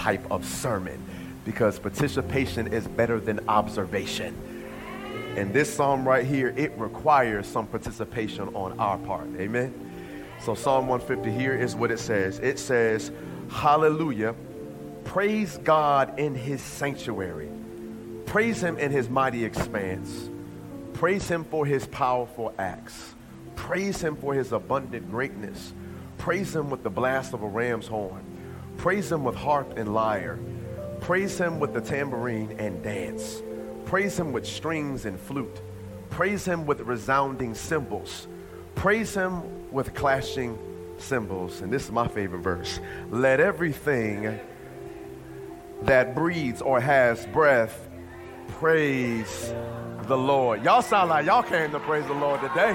type of sermon because participation is better than observation. And this psalm right here, it requires some participation on our part. Amen. So Psalm 150 here is what it says. It says, hallelujah, praise God in his sanctuary. Praise him in his mighty expanse. Praise him for his powerful acts. Praise him for his abundant greatness. Praise him with the blast of a ram's horn. Praise him with harp and lyre. Praise him with the tambourine and dance. Praise him with strings and flute. Praise him with resounding cymbals. Praise him with clashing cymbals. And this is my favorite verse. Let everything that breathes or has breath praise the Lord. Y'all sound like y'all came to praise the Lord today.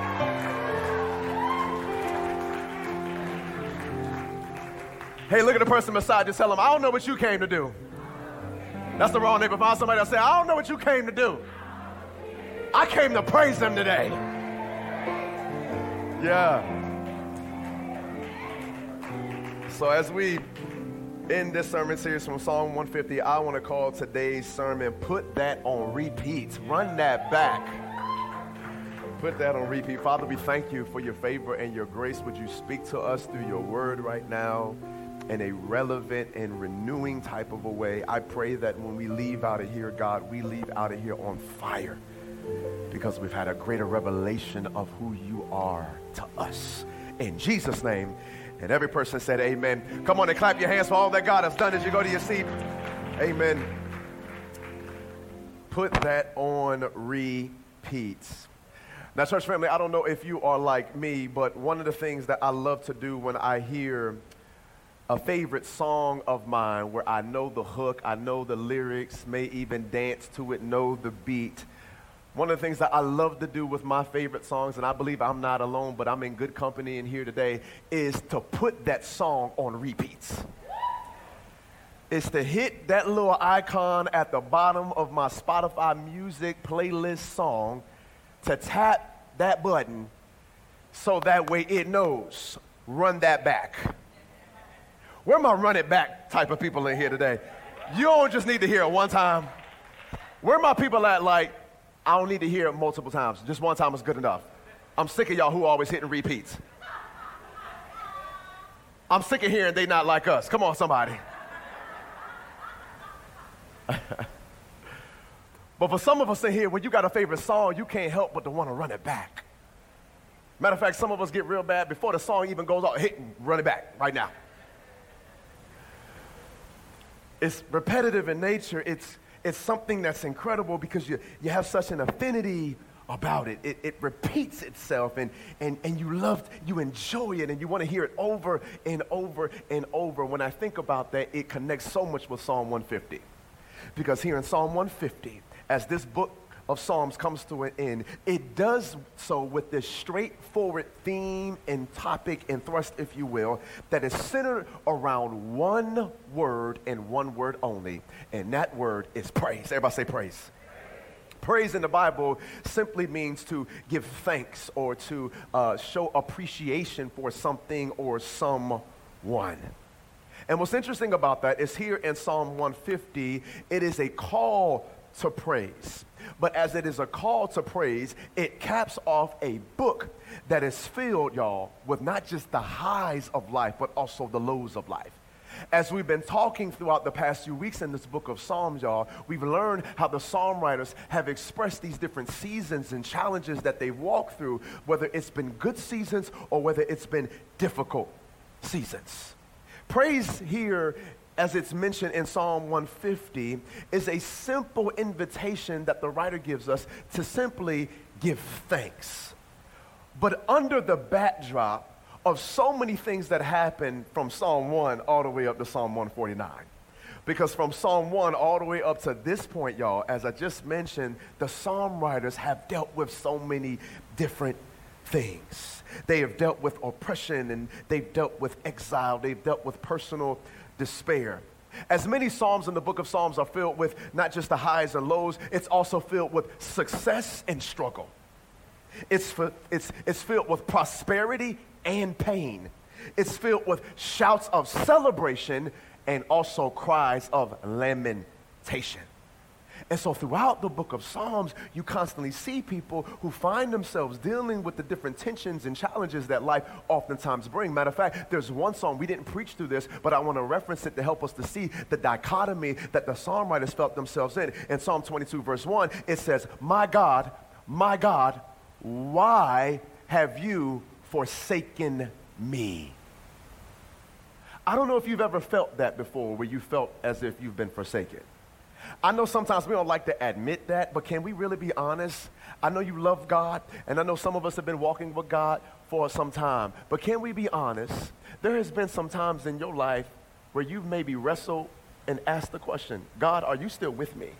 Hey, look at the person beside you. Tell them, I don't know what you came to do. That's the wrong neighbor. Find somebody that say, I don't know what you came to do. I came to praise him today. Yeah. So as we end this sermon series from Psalm 150, I want to call today's sermon, Put That on Repeat. Run that back. Put that on repeat. Father, we thank you for your favor and your grace. Would you speak to us through your word right now in a relevant and renewing type of a way? I pray that when we leave out of here, God, we leave out of here on fire because we've had a greater revelation of who you are to us. In Jesus' name. And every person said amen. Come on and clap your hands for all that God has done as you go to your seat. Amen. Put that on repeat. Now, church family, I don't know if you are like me, but one of the things that I love to do when I hear a favorite song of mine where I know the hook, I know the lyrics, may even dance to it, know the beat. One of the things that I love to do with my favorite songs, and I believe I'm not alone, but I'm in good company in here today, is to put that song on repeats. It's to hit that little icon at the bottom of my Spotify music playlist song, to tap that button so that way it knows, run that back. Where are my run it back type of people in here today? You don't just need to hear it one time. Where are my people at, like, I don't need to hear it multiple times. Just one time is good enough. I'm sick of y'all who always hitting repeats. I'm sick of hearing they not like us. Come on, somebody. But for some of us in here, when you got a favorite song, you can't help but to want to run it back. Matter of fact, some of us get real bad before the song even goes off. Hit and run it back right now. It's repetitive in nature. It's something that's incredible because you have such an affinity about it. It repeats itself and you enjoy it and you want to hear it over and over and over. When I think about that, it connects so much with Psalm 150. Because here in Psalm 150, as this book of Psalms comes to an end, it does so with this straightforward theme and topic and thrust, if you will, that is centered around one word and one word only, and that word is praise. Everybody say praise. Praise in the Bible simply means to give thanks or to show appreciation for something or someone. And what's interesting about that is here in Psalm 150, it is a call to praise. But as it is a call to praise, it caps off a book that is filled, y'all, with not just the highs of life, but also the lows of life. As we've been talking throughout the past few weeks in this book of Psalms, y'all, we've learned how the psalm writers have expressed these different seasons and challenges that they've walked through, whether it's been good seasons or whether it's been difficult seasons. Praise here, as it's mentioned in Psalm 150, is a simple invitation that the writer gives us to simply give thanks. But under the backdrop of so many things that happen from Psalm 1 all the way up to Psalm 149. Because from Psalm 1 all the way up to this point, y'all, as I just mentioned, the psalm writers have dealt with so many different things. They have dealt with oppression, and they've dealt with exile. They've dealt with personal despair. As many psalms in the book of Psalms are filled with not just the highs and lows, it's also filled with success and struggle. It's filled with prosperity and pain. It's filled with shouts of celebration and also cries of lamentation. And so throughout the book of Psalms, you constantly see people who find themselves dealing with the different tensions and challenges that life oftentimes brings. Matter of fact, there's one song, we didn't preach through this, but I want to reference it to help us to see the dichotomy that the psalm writers felt themselves in. In Psalm 22, verse 1, it says, my God, why have you forsaken me? I don't know if you've ever felt that before, where you felt as if you've been forsaken. I know sometimes we don't like to admit that, but can we really be honest? I know you love God, and I know some of us have been walking with God for some time, but can we be honest? There has been some times in your life where you've maybe wrestled and asked the question, God, are you still with me?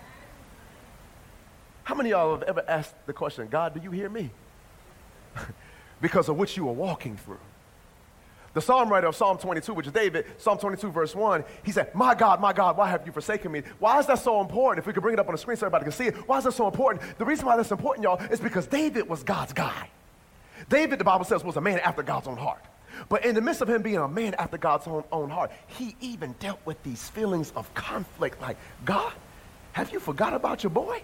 How many of y'all have ever asked the question, God, do you hear me? Because of what you are walking through. The psalm writer of Psalm 22, which is David, Psalm 22, verse 1, he said, my God, why have you forsaken me? Why is that so important? If we could bring it up on the screen so everybody can see it, why is that so important? The reason why that's important, y'all, is because David was God's guy. David, the Bible says, was a man after God's own heart. But in the midst of him being a man after God's own heart, he even dealt with these feelings of conflict, like, God, have you forgot about your boy?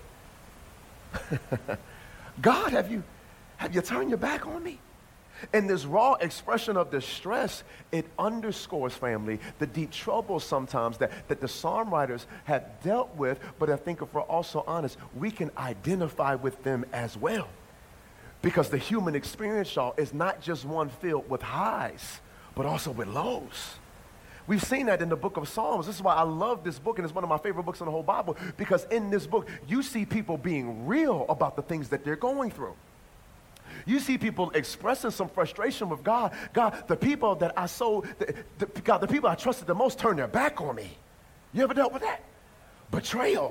God, have you turned your back on me? And this raw expression of distress, it underscores, family, the deep trouble sometimes that the psalm writers have dealt with, but I think if we're also honest, we can identify with them as well. Because the human experience, y'all, is not just one filled with highs, but also with lows. We've seen that in the book of Psalms. This is why I love this book, and it's one of my favorite books in the whole Bible, because in this book, you see people being real about the things that they're going through. You see people expressing some frustration with God. God, the people that God, the people I trusted the most turned their back on me. You ever dealt with that? Betrayal.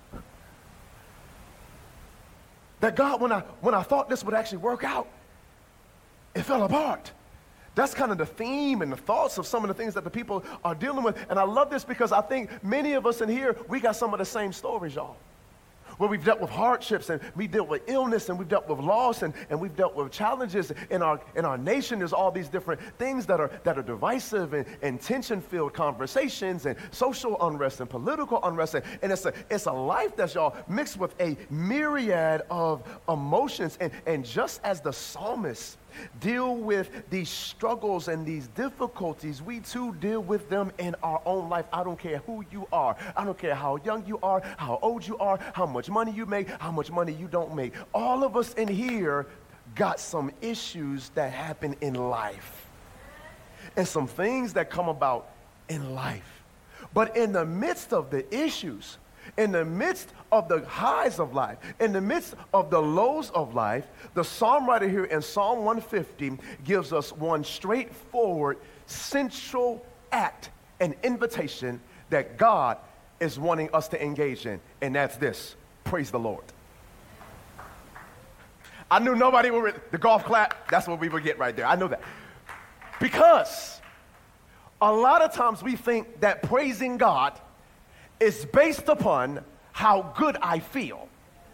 That God, when I thought this would actually work out, it fell apart. That's kind of the theme and the thoughts of some of the things that the people are dealing with. And I love this because I think many of us in here, we got some of the same stories, y'all. Where we've dealt with hardships, and we dealt with illness, and we've dealt with loss, and we've dealt with challenges in our nation. There's all these different things that are divisive and tension-filled conversations and social unrest and political unrest. And it's a life that's, y'all, mixed with a myriad of emotions. And just as the psalmist deal with these struggles and these difficulties, we too deal with them in our own life. I don't care who you are. I don't care how young you are, how old you are, how much money you make, how much money you don't make. All of us in here got some issues that happen in life and some things that come about in life. But in the midst of the issues, in the midst of the highs of life, in the midst of the lows of life, the psalm writer here in Psalm 150 gives us one straightforward, central act and invitation that God is wanting us to engage in, and that's this: praise the Lord. I knew nobody would, the golf clap, that's what we would get right there. I know that. Because a lot of times we think that praising God is based upon how good I feel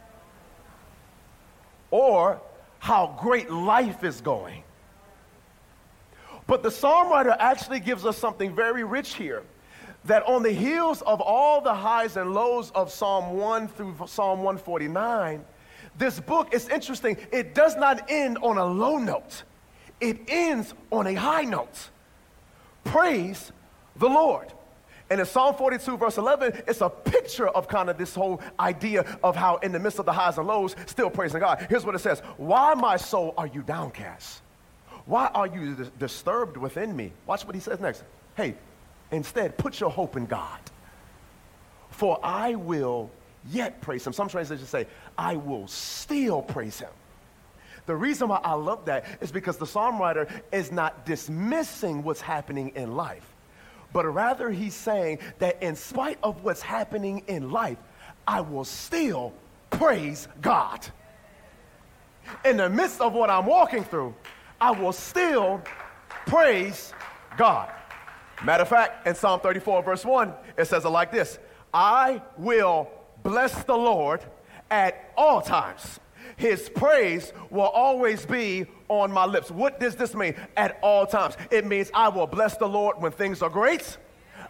or how great life is going. But the psalm writer actually gives us something very rich here, that on the heels of all the highs and lows of Psalm 1 through Psalm 149, this book is interesting. It does not end on a low note. It ends on a high note. Praise the Lord. And in Psalm 42, verse 11, it's a picture of kind of this whole idea of how in the midst of the highs and lows, still praising God. Here's what it says: why, my soul, are you downcast? Why are you disturbed within me? Watch what he says next. Hey, instead, put your hope in God. For I will yet praise him. Some translations say, I will still praise him. The reason why I love that is because the psalm writer is not dismissing what's happening in life, but rather he's saying that in spite of what's happening in life, I will still praise God. In the midst of what I'm walking through, I will still praise God. Matter of fact, in Psalm 34, verse 1, it says it like this: I will bless the Lord at all times. His praise will always be on my lips. What does this mean? At all times. It means I will bless the Lord when things are great.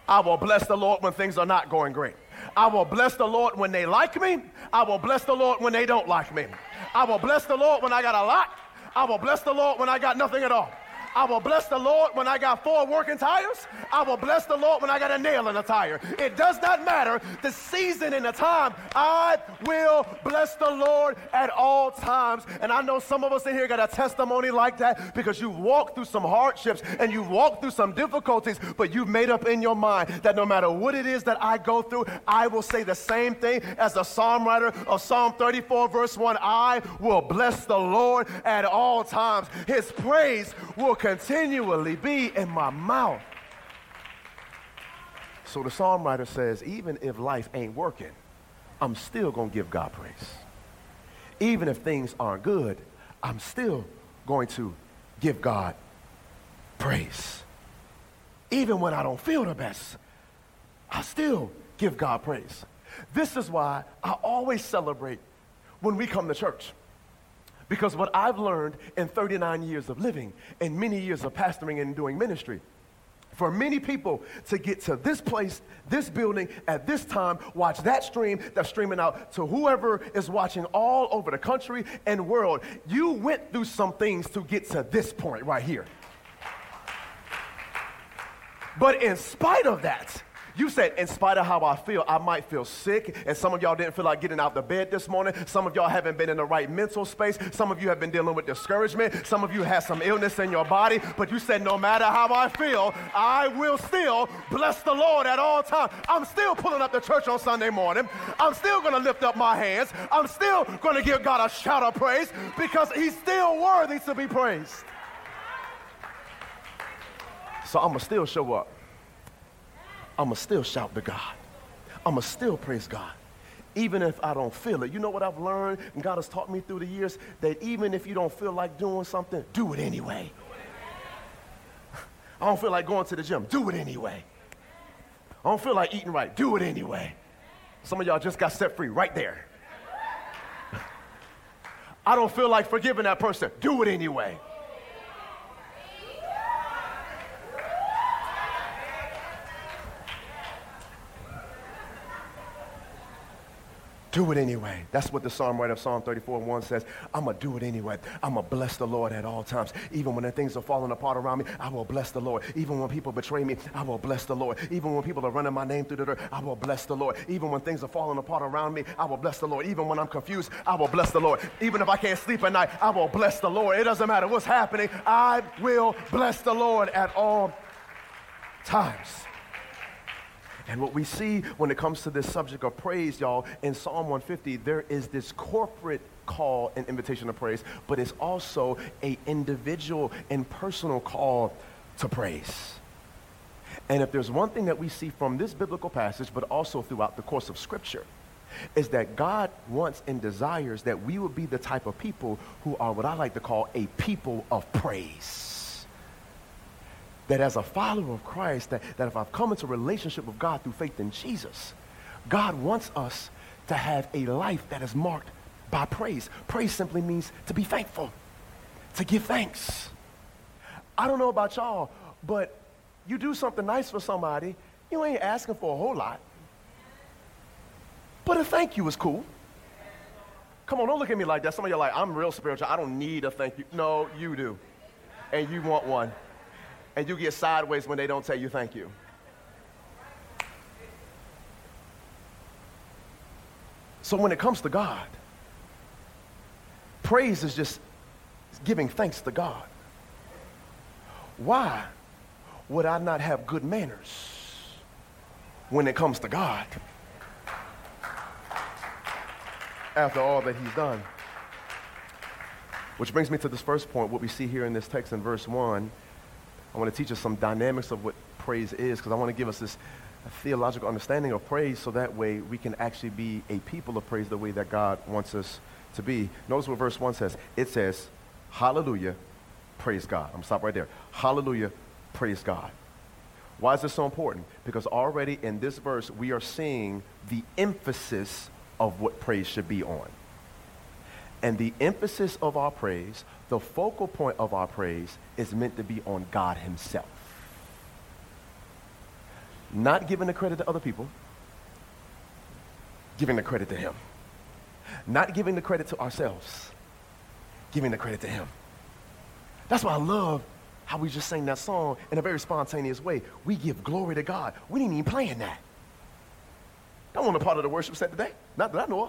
I will bless the Lord when things are not going great. I will bless the Lord when they like me. I will bless the Lord when they don't like me. I will bless the Lord when I got a lot. I will bless the Lord when I got nothing at all. I will bless the Lord when I got 4 working tires. I will bless the Lord when I got a nail in a tire. It does not matter the season and the time. I will bless the Lord at all times. And I know some of us in here got a testimony like that because you walked through some hardships and you walked through some difficulties, but you've made up in your mind that no matter what it is that I go through, I will say the same thing as the psalm writer of Psalm 34 verse 1. I will bless the Lord at all times. His praise will continually be in my mouth. So the psalm writer says, even if life ain't working, I'm still going to give God praise. Even if things aren't good, I'm still going to give God praise. Even when I don't feel the best, I still give God praise. This is why I always celebrate when we come to church. Because what I've learned in 39 years of living and many years of pastoring and doing ministry, for many people to get to this place, this building, at this time, watch that stream that's streaming out to whoever is watching all over the country and world, you went through some things to get to this point right here. But in spite of that, you said, in spite of how I feel, I might feel sick, and some of y'all didn't feel like getting out of bed this morning. Some of y'all haven't been in the right mental space. Some of you have been dealing with discouragement. Some of you have some illness in your body, but you said, no matter how I feel, I will still bless the Lord at all times. I'm still pulling up to church on Sunday morning. I'm still going to lift up my hands. I'm still going to give God a shout of praise because he's still worthy to be praised. So I'm going to still show up. I'm going to still shout to God. I'm going to still praise God, even if I don't feel it. You know what I've learned, and God has taught me through the years, that even if you don't feel like doing something, do it anyway. I don't feel like going to the gym. Do it anyway. I don't feel like eating right. Do it anyway. Some of y'all just got set free right there. I don't feel like forgiving that person. Do it anyway. Do it anyway. That's what the psalm writer of Psalm 34:1 says. I'm going to do it anyway. I'm going to bless the Lord at all times. Even when the things are falling apart around me, I will bless the Lord. Even when people betray me, I will bless the Lord. Even when people are running my name through the dirt, I will bless the Lord. Even when things are falling apart around me, I will bless the Lord. Even when I'm confused, I will bless the Lord. Even if I can't sleep at night, I will bless the Lord. It doesn't matter what's happening. I will bless the Lord at all times. And what we see when it comes to this subject of praise, y'all, in Psalm 150, there is this corporate call and invitation to praise, but it's also an individual and personal call to praise. And if there's one thing that we see from this biblical passage, but also throughout the course of Scripture, is that God wants and desires that we would be the type of people who are what I like to call a people of praise. That as a follower of Christ, that if I've come into a relationship with God through faith in Jesus, God wants us to have a life that is marked by praise. Praise simply means to be thankful, to give thanks. I don't know about y'all, but you do something nice for somebody, you ain't asking for a whole lot. But a thank you is cool. Come on, don't look at me like that. Some of you are like, I'm real spiritual. I don't need a thank you. No, you do. And you want one. And you get sideways when they don't tell you thank you. So when it comes to God, praise is just giving thanks to God. Why would I not have good manners when it comes to God after all that he's done? Which brings me to this first point, what we see here in this text in verse 1. I want to teach us some dynamics of what praise is, because I want to give us this theological understanding of praise so that way we can actually be a people of praise the way that God wants us to be. Notice what verse 1 says. It says, hallelujah, praise God. I'm going to stop right there. Hallelujah, praise God. Why is this so important? Because already in this verse, we are seeing the emphasis of what praise should be on. And the emphasis of our praise, the focal point of our praise, is meant to be on God himself. Not giving the credit to other people, giving the credit to him. Not giving the credit to ourselves, giving the credit to him. That's why I love how we just sang that song in a very spontaneous way. We give glory to God. We didn't even plan that. That wasn't a part of the worship set today. Not that I know of.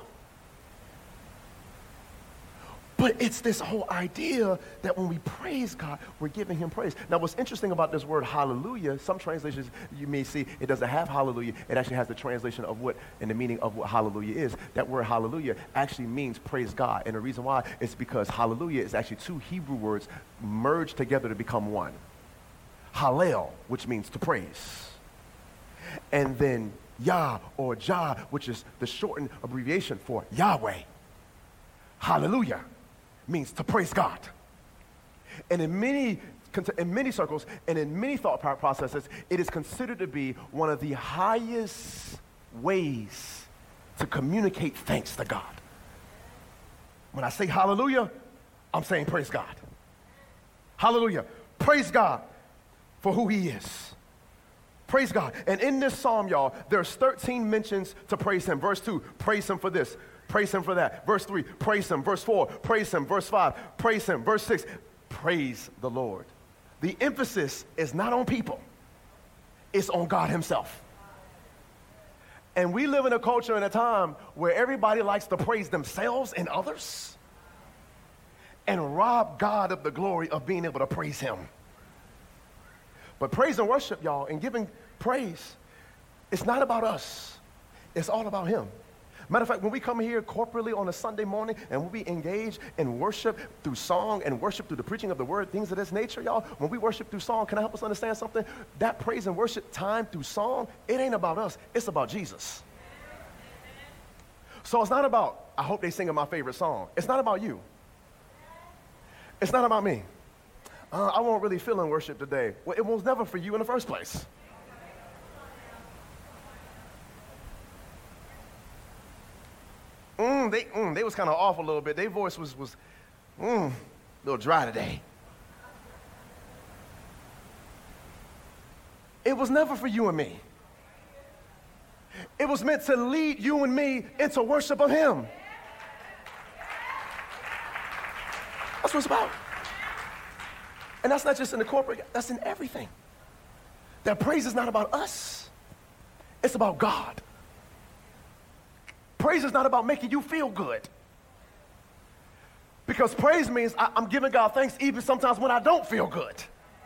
But it's this whole idea that when we praise God, we're giving him praise. Now, what's interesting about this word hallelujah, some translations you may see it doesn't have hallelujah. It actually has the translation of what and the meaning of what hallelujah is. That word hallelujah actually means praise God. And the reason why is because hallelujah is actually two Hebrew words merged together to become one. Hallel, which means to praise. And then Yah or Jah, which is the shortened abbreviation for Yahweh. Hallelujah means to praise God. And in many circles and in many thought processes, it is considered to be one of the highest ways to communicate thanks to God. When I say hallelujah, I'm saying praise God. Hallelujah. Praise God for who he is. Praise God. And in this psalm, y'all, there's 13 mentions to praise him. Verse 2, praise him for this. Praise him for that. Verse 3, praise him. Verse 4, praise him. Verse 5, praise him. Verse 6, praise the Lord. The emphasis is not on people. It's on God himself. And we live in a culture and a time where everybody likes to praise themselves and others and rob God of the glory of being able to praise him. But praise and worship, y'all, and giving praise, it's not about us. It's all about him. Matter of fact, when we come here corporately on a Sunday morning and we engage in worship through song and worship through the preaching of the word, things of this nature, y'all, when we worship through song, can I help us understand something? That praise and worship time through song, it ain't about us. It's about Jesus. So it's not about, I hope they sing my favorite song. It's not about you. It's not about me. I won't really feel in worship today. Well, it was never for you in the first place. They was kind of off a little bit. Their voice was a little dry today. It was never for you and me. It was meant to lead you and me into worship of him. That's what it's about. And that's not just in the corporate, that's in everything. That praise is not about us. It's about God. Praise is not about making you feel good. Because praise means I'm giving God thanks even sometimes when I don't feel good.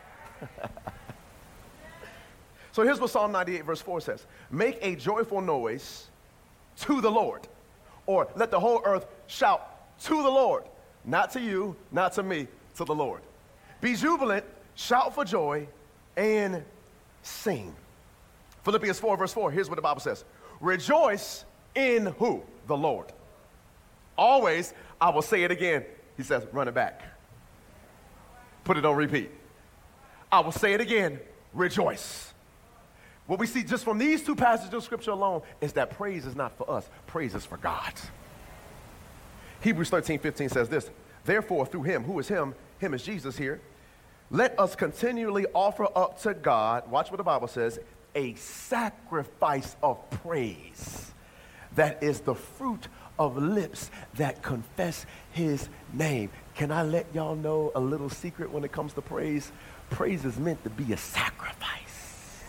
So here's what Psalm 98 verse 4 says. Make a joyful noise to the Lord. Or let the whole earth shout to the Lord. Not to you, not to me, to the Lord. Be jubilant, shout for joy, and sing. Philippians 4 verse 4, here's what the Bible says. Rejoice in who? The Lord. Always, I will say it again. He says, run it back. Put it on repeat. I will say it again, rejoice. What we see just from these two passages of scripture alone is that praise is not for us. Praise is for God. Hebrews 13:15 says this. Therefore, through him, who is him is Jesus here, let us continually offer up to God, watch what the Bible says, a sacrifice of praise. That is the fruit of lips that confess his name. Can I let y'all know a little secret when it comes to praise? Praise is meant to be a sacrifice.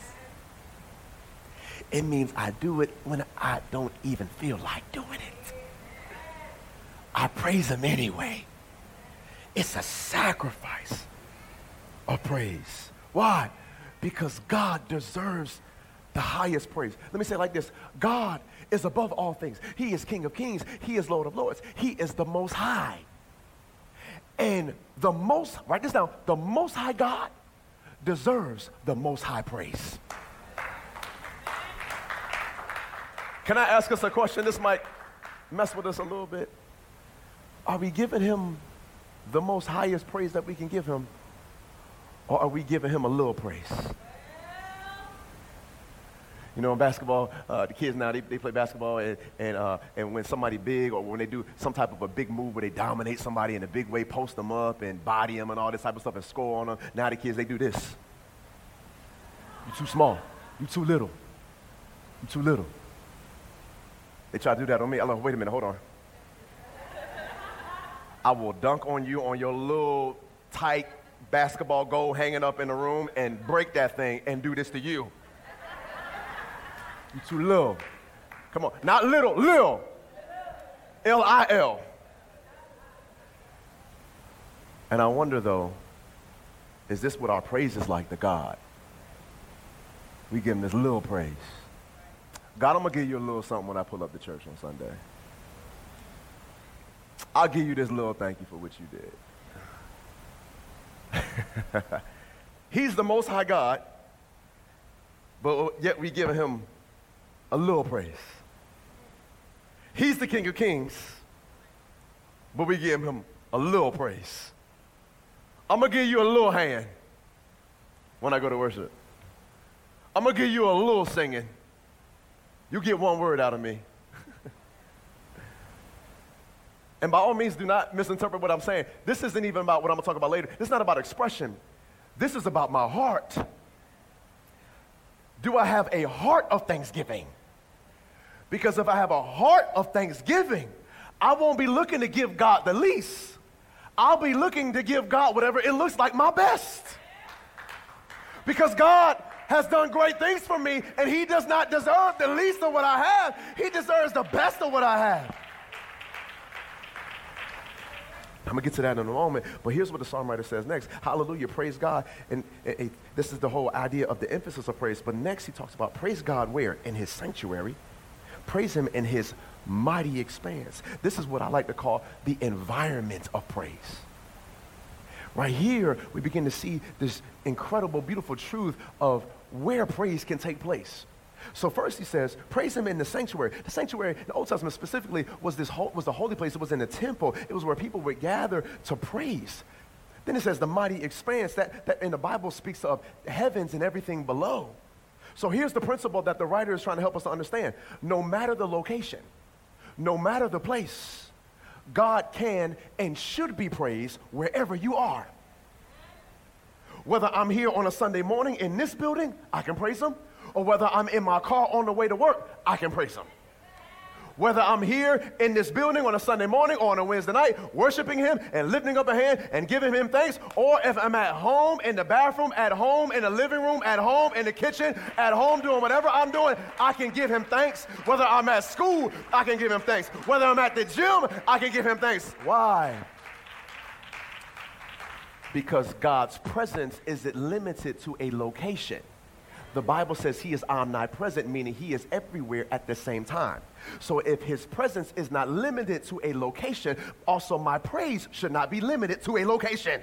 It means I do it when I don't even feel like doing it. I praise him anyway. It's a sacrifice of praise. Why? Because God deserves the highest praise. Let me say it like this. God is above all things. He is King of kings. He is Lord of lords. He is the Most High. And the most, write this down, the Most High God deserves the most high praise. Can I ask us a question? This might mess with us a little bit. Are we giving him the most highest praise that we can give him? Or are we giving him a little praise? You know, in basketball, the kids now, they play basketball, and when somebody big, or when they do some type of a big move where they dominate somebody in a big way, post them up and body them and all this type of stuff and score on them, now the kids, they do this. You're too small. You too little. You too little. They try to do that on me. I'm like, wait a minute, hold on. I will dunk on you on your little tight basketball goal hanging up in the room and break that thing and do this to you. You too little. Come on, not little, lil. L-I-L. And I wonder though, is this what our praise is like to God? We give him this little praise. God, I'm going to give you a little something when I pull up to church on Sunday. I'll give you this little thank you for what you did. He's the Most High God, but yet we give him a little praise. He's the King of Kings, but we give him a little praise. I'm going to give you a little hand when I go to worship. I'm going to give you a little singing. You get one word out of me. And by all means, do not misinterpret what I'm saying. This isn't even about what I'm going to talk about later. This is not about expression. This is about my heart. Do I have a heart of thanksgiving? Because if I have a heart of thanksgiving, I won't be looking to give God the least. I'll be looking to give God whatever it looks like my best. Because God has done great things for me, and he does not deserve the least of what I have. He deserves the best of what I have. I'm going to get to that in a moment, but here's what the psalm writer says next. Hallelujah, praise God. And this is the whole idea of the emphasis of praise. But next he talks about praise God where? In his sanctuary. Praise him in his mighty expanse. This is what I like to call the environment of praise. Right here, we begin to see this incredible, beautiful truth of where praise can take place. So first he says, praise him in the sanctuary. The sanctuary in the Old Testament specifically was the holy place. It was in the temple. It was where people would gather to praise. Then it says the mighty expanse that in the Bible speaks of heavens and everything below. So here's the principle that the writer is trying to help us to understand. No matter the location, no matter the place, God can and should be praised wherever you are. Whether I'm here on a Sunday morning in this building, I can praise him. Or whether I'm in my car on the way to work, I can praise him. Whether I'm here in this building on a Sunday morning or on a Wednesday night, worshiping him and lifting up a hand and giving him thanks, or if I'm at home in the bathroom, at home in the living room, at home in the kitchen, at home doing whatever I'm doing, I can give him thanks. Whether I'm at school, I can give him thanks. Whether I'm at the gym, I can give him thanks. Why? Because God's presence isn't limited to a location. The Bible says he is omnipresent, meaning he is everywhere at the same time. So if his presence is not limited to a location, also my praise should not be limited to a location.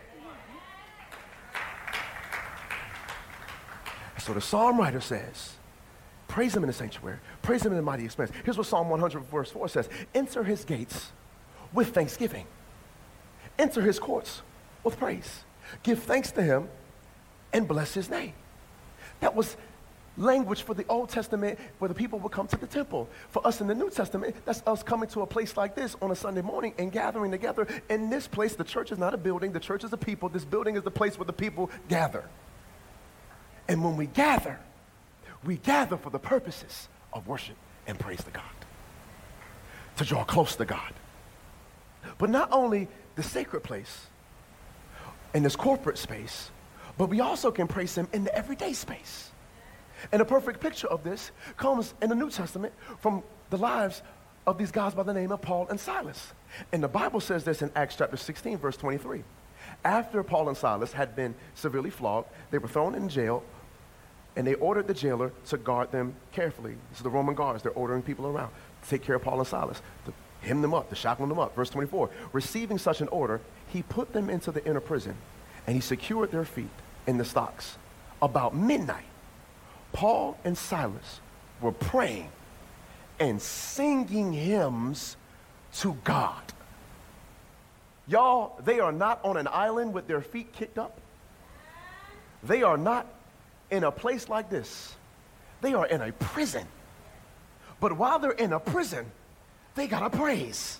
So the psalm writer says, praise him in the sanctuary, praise him in the mighty expanse. Here's what Psalm 100 verse 4 says, enter his gates with thanksgiving. Enter his courts with praise. Give thanks to him and bless his name. That was language for the Old Testament where the people would come to the temple. For us in the New Testament, that's us coming to a place like this on a Sunday morning and gathering together. In this place, the church is not a building. The church is a people. This building is the place where the people gather. And when we gather for the purposes of worship and praise to God, to draw close to God. But not only the sacred place in this corporate space, but we also can praise him in the everyday space. And a perfect picture of this comes in the New Testament from the lives of these guys by the name of Paul and Silas. And the Bible says this in Acts chapter 16, verse 23. After Paul and Silas had been severely flogged, they were thrown in jail, and they ordered the jailer to guard them carefully. This is the Roman guards. They're ordering people around to take care of Paul and Silas, to hem them up, to shackle them up. Verse 24, receiving such an order, he put them into the inner prison, and he secured their feet in the stocks. About midnight, Paul and Silas were praying and singing hymns to God. Y'all, they are not on an island with their feet kicked up. They are not in a place like this. They are in a prison. But while they're in a prison, they got to praise.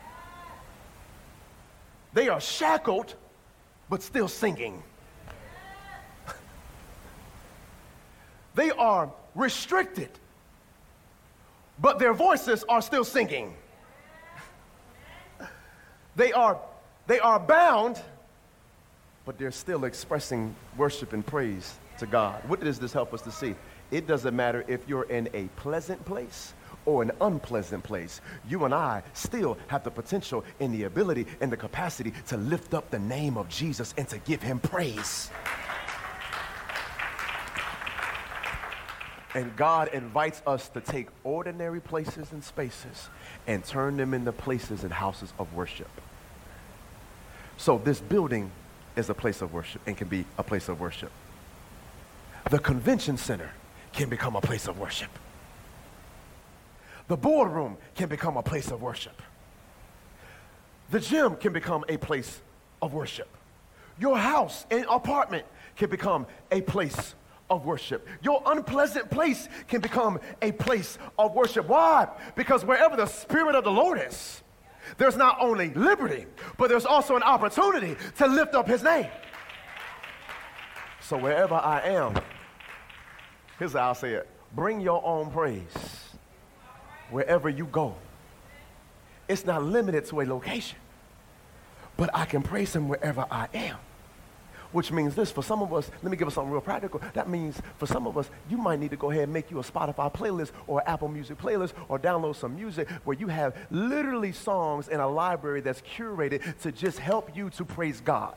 They are shackled, but still singing. They are restricted, but their voices are still singing. They are bound, but they're still expressing worship and praise to God. What does this help us to see? It doesn't matter if you're in a pleasant place or an unpleasant place. You and I still have the potential and the ability and the capacity to lift up the name of Jesus and to give him praise. And God invites us to take ordinary places and spaces and turn them into places and houses of worship. So this building is a place of worship and can be a place of worship. The convention center can become a place of worship. The boardroom can become a place of worship. The gym can become a place of worship. Your house and apartment can become a place of worship. Your unpleasant place can become a place of worship. Why? Because wherever the Spirit of the Lord is, there's not only liberty, but there's also an opportunity to lift up his name. So wherever I am, here's how I'll say it. Bring your own praise wherever you go. It's not limited to a location, but I can praise him wherever I am. Which means this, for some of us, let me give us something real practical. That means for some of us, you might need to go ahead and make you a Spotify playlist or Apple Music playlist or download some music where you have literally songs in a library that's curated to just help you to praise God.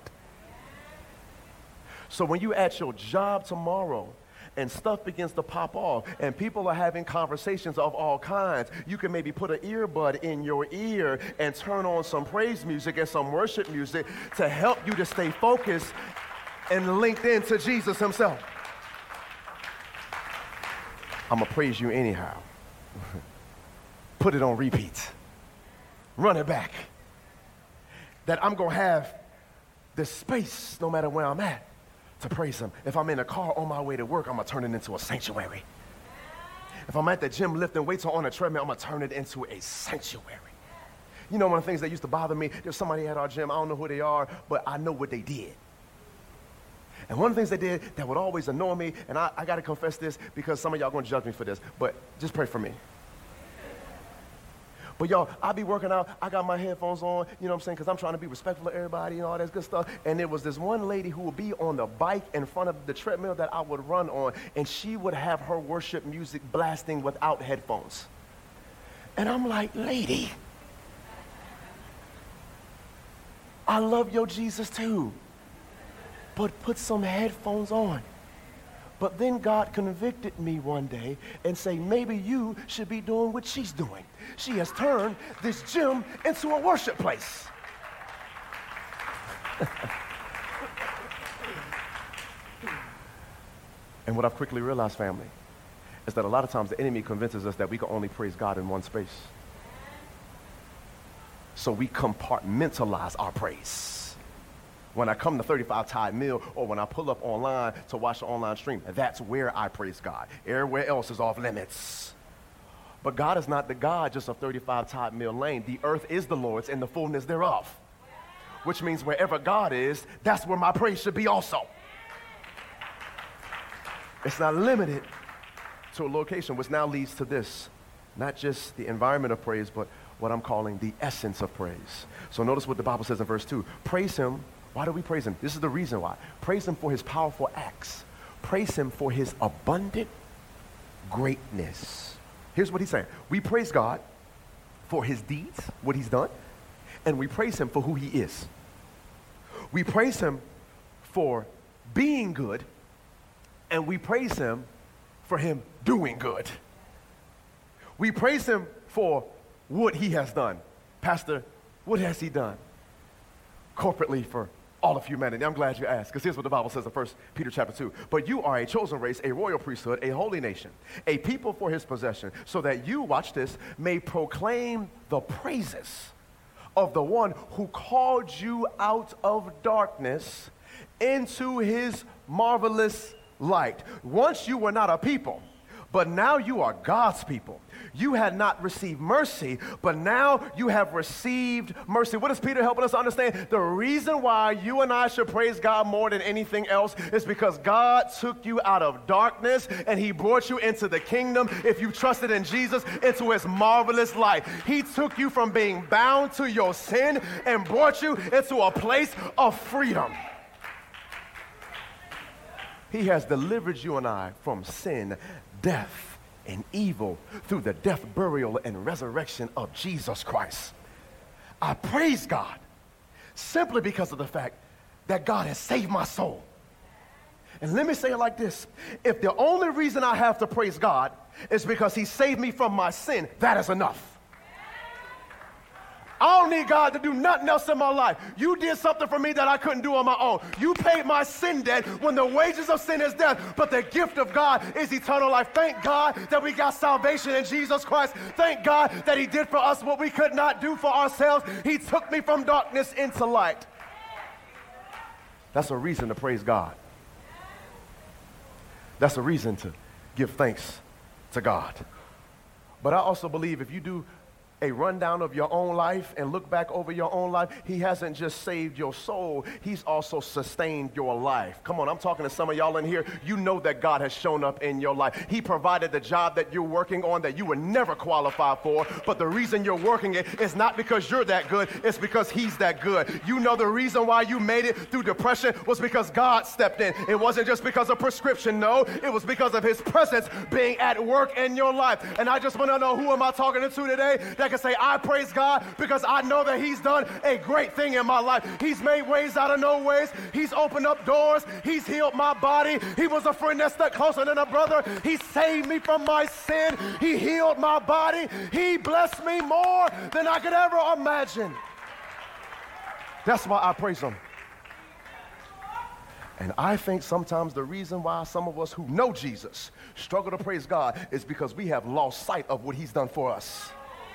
So when you at your job tomorrow and stuff begins to pop off and people are having conversations of all kinds, you can maybe put an earbud in your ear and turn on some praise music and some worship music to help you to stay focused and linked into Jesus himself. I'm going to praise you anyhow. Put it on repeat. Run it back. That I'm going to have this space no matter where I'm at to praise him. If I'm in a car on my way to work, I'm going to turn it into a sanctuary. If I'm at the gym lifting weights or on a treadmill, I'm going to turn it into a sanctuary. You know, one of the things that used to bother me, there's somebody at our gym, I don't know who they are, but I know what they did. And one of the things they did that would always annoy me, and I got to confess this because some of y'all going to judge me for this, but just pray for me. But y'all, I be working out, I got my headphones on, you know what I'm saying, because I'm trying to be respectful of everybody and all that good stuff. And there was this one lady who would be on the bike in front of the treadmill that I would run on, and she would have her worship music blasting without headphones. And I'm like, lady, I love your Jesus too, but put some headphones on. But then God convicted me one day and say, maybe you should be doing what she's doing. She has turned this gym into a worship place. And what I've quickly realized, family, is that a lot of times the enemy convinces us that we can only praise God in one space. So we compartmentalize our praise. When I come to 35 Tide Mill or when I pull up online to watch the online stream, that's where I praise God. Everywhere else is off limits. But God is not the God just of 35 Tide Mill Lane. The earth is the Lord's and the fullness thereof. Which means wherever God is, that's where my praise should be also. It's not limited to a location, which now leads to this. Not just the environment of praise, but what I'm calling the essence of praise. So notice what the Bible says in verse 2. Praise him. Why do we praise him? This is the reason why. Praise him for his powerful acts. Praise him for his abundant greatness. Here's what he's saying. We praise God for his deeds, what he's done, and we praise him for who he is. We praise him for being good, and we praise him for him doing good. We praise him for what he has done. Pastor, what has he done corporately for all of humanity? I'm glad you asked, because here's what the Bible says in 1 Peter chapter 2. But you are a chosen race, a royal priesthood, a holy nation, a people for his possession, so that you, watch this, may proclaim the praises of the one who called you out of darkness into his marvelous light. Once you were not a people, but now you are God's people. You had not received mercy, but now you have received mercy. What is Peter helping us understand? The reason why you and I should praise God more than anything else is because God took you out of darkness and he brought you into the kingdom, if you trusted in Jesus, into his marvelous light. He took you from being bound to your sin and brought you into a place of freedom. He has delivered you and I from sin, death, and evil through the death, burial, and resurrection of Jesus Christ. I praise God simply because of the fact that God has saved my soul. And let me say it like this. If the only reason I have to praise God is because he saved me from my sin, that is enough. I don't need God to do nothing else in my life. You did something for me that I couldn't do on my own. You paid my sin debt when the wages of sin is death, but the gift of God is eternal life. Thank God that we got salvation in Jesus Christ. Thank God that he did for us what we could not do for ourselves. He took me from darkness into light. That's a reason to praise God. That's a reason to give thanks to God. But I also believe if you do a rundown of your own life and look back over your own life, he hasn't just saved your soul, he's also sustained your life. Come on, I'm talking to some of y'all in here. You know that God has shown up in your life. He provided the job that you're working on that you would never qualify for, but the reason you're working it is not because you're that good, it's because he's that good. You know the reason why you made it through depression was because God stepped in. It wasn't just because of prescription, no, it was because of his presence being at work in your life. And I just want to know, who am I talking to today that can say, I praise God because I know that he's done a great thing in my life. He's made ways out of no ways. He's opened up doors. He's healed my body. He was a friend that stuck closer than a brother. He saved me from my sin. He healed my body. He blessed me more than I could ever imagine. That's why I praise him. And I think sometimes the reason why some of us who know Jesus struggle to praise God is because we have lost sight of what he's done for us.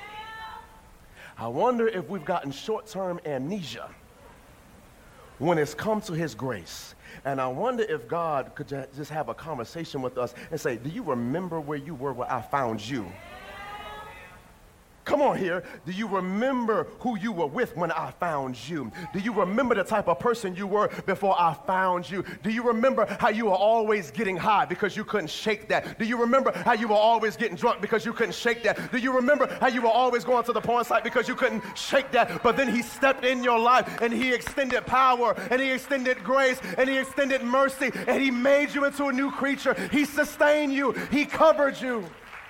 I wonder if we've gotten short-term amnesia when it's come to his grace. And I wonder if God could just have a conversation with us and say, do you remember where you were when I found you? Come on here. Do you remember who you were with when I found you? Do you remember the type of person you were before I found you? Do you remember how you were always getting high because you couldn't shake that? Do you remember how you were always getting drunk because you couldn't shake that? Do you remember how you were always going to the porn site because you couldn't shake that? But then he stepped in your life and he extended power and he extended grace and he extended mercy and he made you into a new creature. He sustained you. He covered you.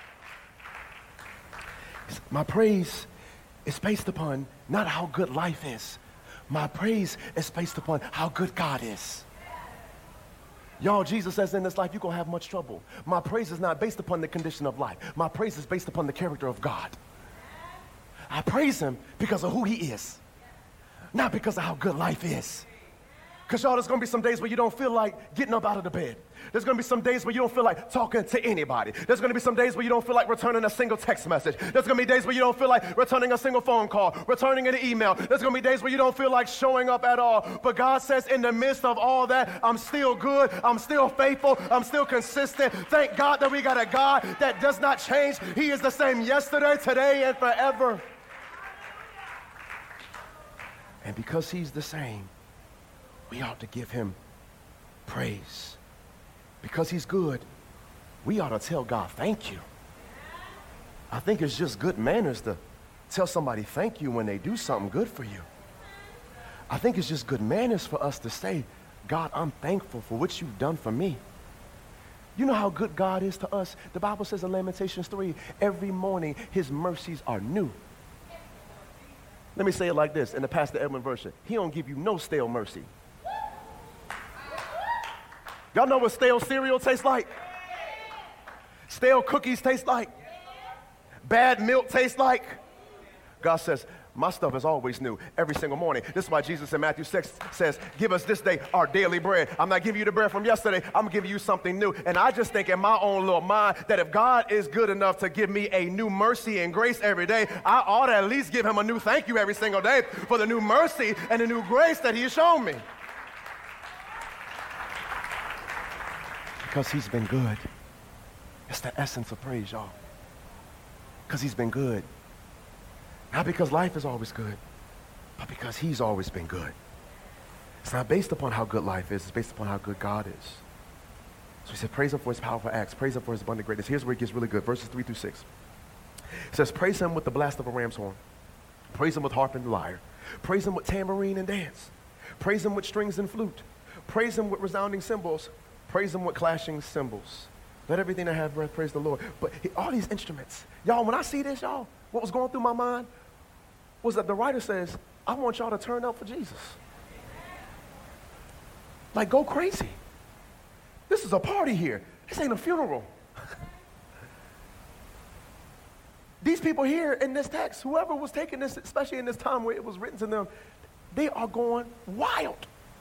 My praise is based upon not how good life is. My praise is based upon how good God is. Y'all, Jesus says in this life, you're going to have much trouble. My praise is not based upon the condition of life. My praise is based upon the character of God. I praise him because of who he is, not because of how good life is. Because, y'all, there's going to be some days where you don't feel like getting up out of the bed. There's going to be some days where you don't feel like talking to anybody. There's going to be some days where you don't feel like returning a single text message. There's going to be days where you don't feel like returning a single phone call, returning an email. There's going to be days where you don't feel like showing up at all. But God says in the midst of all that, I'm still good. I'm still faithful. I'm still consistent. Thank God that we got a God that does not change. He is the same yesterday, today, and forever. And because he's the same, we ought to give him praise. Because he's good, we ought to tell God, thank you. I think it's just good manners to tell somebody thank you when they do something good for you. I think it's just good manners for us to say, God, I'm thankful for what you've done for me. You know how good God is to us? The Bible says in Lamentations 3, every morning his mercies are new. Let me say it like this in the Pastor Edwin version. He don't give you no stale mercy. Y'all know what stale cereal tastes like? Stale cookies taste like? Bad milk tastes like? God says, my stuff is always new, every single morning. This is why Jesus in Matthew 6 says, give us this day our daily bread. I'm not giving you the bread from yesterday. I'm giving you something new. And I just think in my own little mind that if God is good enough to give me a new mercy and grace every day, I ought to at least give him a new thank you every single day for the new mercy and the new grace that he has shown me. Because he's been good It's the essence of praise, y'all. Because he's been good. Not because life is always good, but because he's always been good. It's not based upon how good life is. It's based upon how good God is. So he said, praise him for his powerful acts. Praise him for his abundant greatness. Here's where it gets really good. Verses 3 through 6. It says, praise him with the blast of a ram's horn. Praise him with harp and lyre. Praise him with tambourine and dance. Praise him with strings and flute. Praise him with resounding cymbals. Praise him with clashing cymbals. Let everything that have breath praise the Lord. But all these instruments. Y'all, when I see this, y'all, what was going through my mind was that the writer says, I want y'all to turn up for Jesus. Like, go crazy. This is a party here. This ain't a funeral. These people here in this text, whoever was taking this, especially in this time where it was written to them, they are going wild.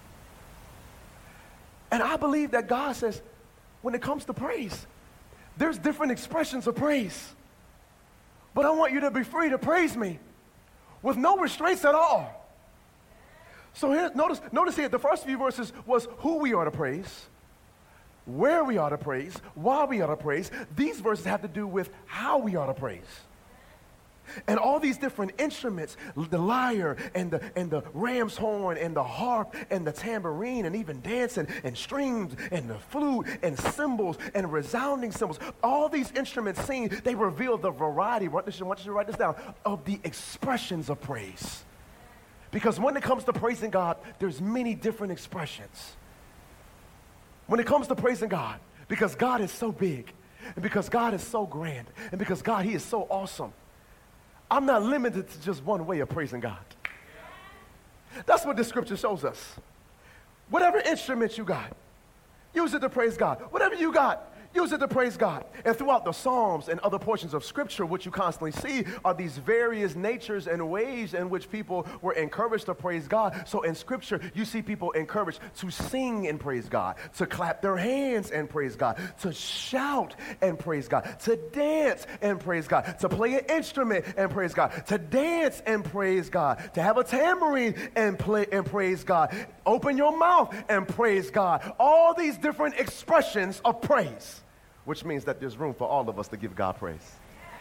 And I believe that God says, when it comes to praise, there's different expressions of praise. But I want you to be free to praise me with no restraints at all. So here, notice here, the first few verses was who we are to praise, where we are to praise, why we are to praise. These verses have to do with how we are to praise. And all these different instruments, the lyre and the ram's horn and the harp and the tambourine and even dancing and strings and the flute and cymbals and resounding cymbals, all these instruments sing, they reveal the variety, I want you to write this down, of the expressions of praise. Because when it comes to praising God, there's many different expressions. When it comes to praising God, because God is so big, and because God is so grand, and because God, he is so awesome, I'm not limited to just one way of praising God. That's what the scripture shows us. Whatever instrument you got, use it to praise God. Whatever you got, use it to praise God. And throughout the Psalms and other portions of Scripture, what you constantly see are these various natures and ways in which people were encouraged to praise God. So in Scripture, you see people encouraged to sing and praise God, to clap their hands and praise God, to shout and praise God, to dance and praise God, to play an instrument and praise God, to dance and praise God, to have a tambourine and play and praise God, open your mouth and praise God. All these different expressions of praise. Which means that there's room for all of us to give God praise.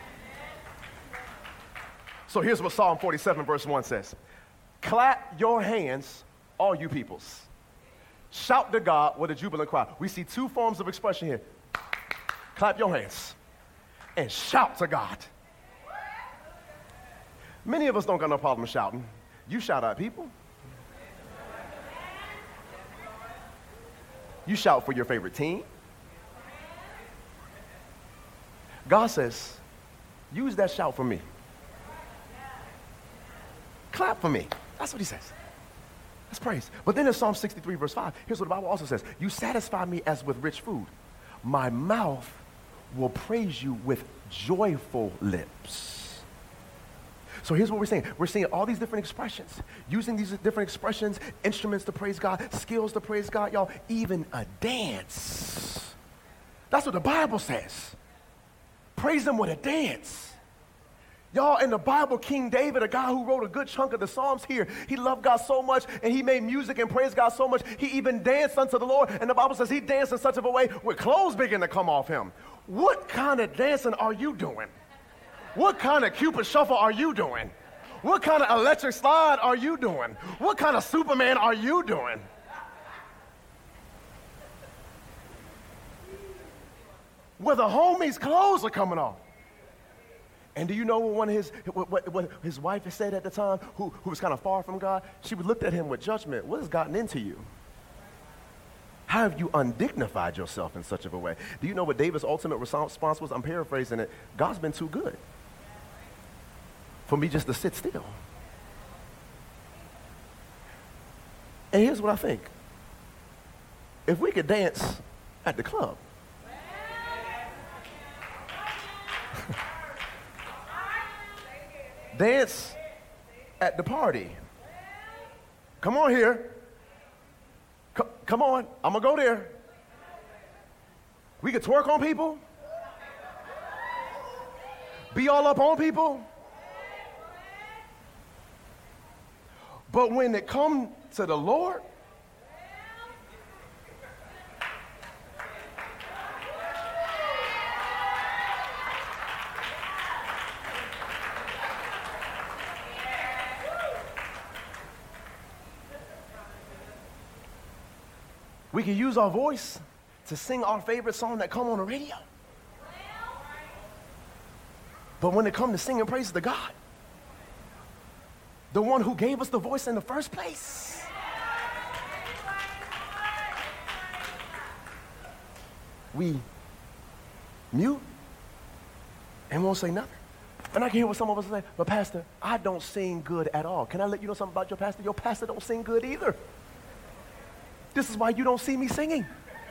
So here's what Psalm 47 verse 1 says. Clap your hands, all you peoples. Shout to God with a jubilant cry. We see two forms of expression here. Clap your hands and shout to God. Many of us don't got no problem shouting. You shout at people. You shout for your favorite team. God says, use that shout for me. Clap for me. That's what he says. That's praise. But then in Psalm 63 verse 5, here's what the Bible also says. You satisfy me as with rich food. My mouth will praise you with joyful lips. So here's what we're saying. We're seeing all these different expressions. Using these different expressions, instruments to praise God, skills to praise God, y'all, even a dance. That's what the Bible says. Praise him with a dance. Y'all, in the Bible, King David, a guy who wrote a good chunk of the Psalms here, he loved God so much and he made music and praised God so much, he even danced unto the Lord. And the Bible says he danced in such a way where clothes began to come off him. What kind of dancing are you doing? What kind of Cupid shuffle are you doing? What kind of electric slide are you doing? What kind of Superman are you doing? Where the homies' clothes are coming off. And do you know what his wife had said at the time, who was kind of far from God? She looked at him with judgment. What has gotten into you? How have you undignified yourself in such of a way? Do you know what David's ultimate response was? I'm paraphrasing it. God's been too good for me just to sit still. And here's what I think. If we could dance at the club, dance at the party. Come on here. Come on. I'm going to go there. We could twerk on people. Be all up on people. But when it comes to the Lord, We can use our voice to sing our favorite song that come on the radio. But when it comes to singing praises to God, the one who gave us the voice in the first place, we mute and won't say nothing. And I can hear what some of us say, but Pastor, I don't sing good at all. Can I let you know something about your pastor? Your pastor don't sing good either. This is why you don't see me singing.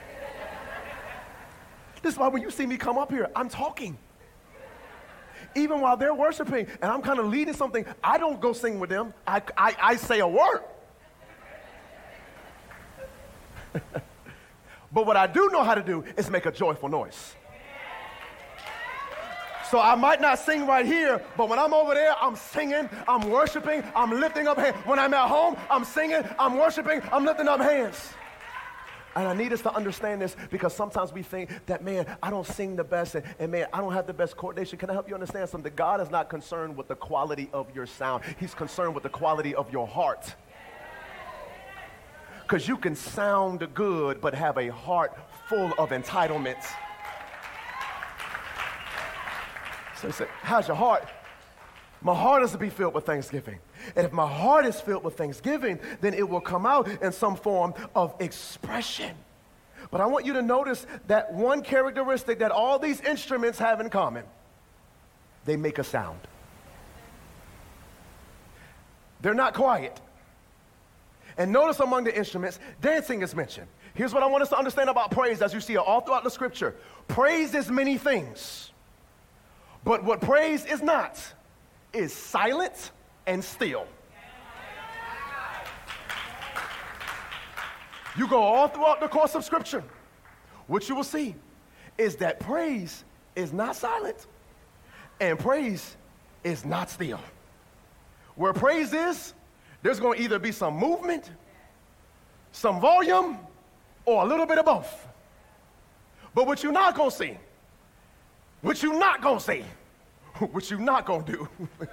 This is why when you see me come up here, I'm talking. Even while they're worshiping and I'm kind of leading something, I don't go sing with them. I say a word. But what I do know how to do is make a joyful noise. So I might not sing right here, but when I'm over there, I'm singing, I'm worshiping, I'm lifting up hands. When I'm at home, I'm singing, I'm worshiping, I'm lifting up hands. And I need us to understand this because sometimes we think that, man, I don't sing the best and man, I don't have the best coordination. Can I help you understand something? God is not concerned with the quality of your sound. He's concerned with the quality of your heart. Because you can sound good but have a heart full of entitlement. So he said, how's your heart? My heart is to be filled with thanksgiving. And if my heart is filled with thanksgiving, then it will come out in some form of expression. But I want you to notice that one characteristic that all these instruments have in common, they make a sound. They're not quiet. And notice among the instruments, dancing is mentioned. Here's what I want us to understand about praise as you see it all throughout the scripture. Praise is many things. But what praise is not is silent and still. You go all throughout the course of Scripture, what you will see is that praise is not silent and praise is not still. Where praise is, there's going to either be some movement, some volume, or a little bit of both. But what you're not going to see, what you're not going to say, what you're not going to do,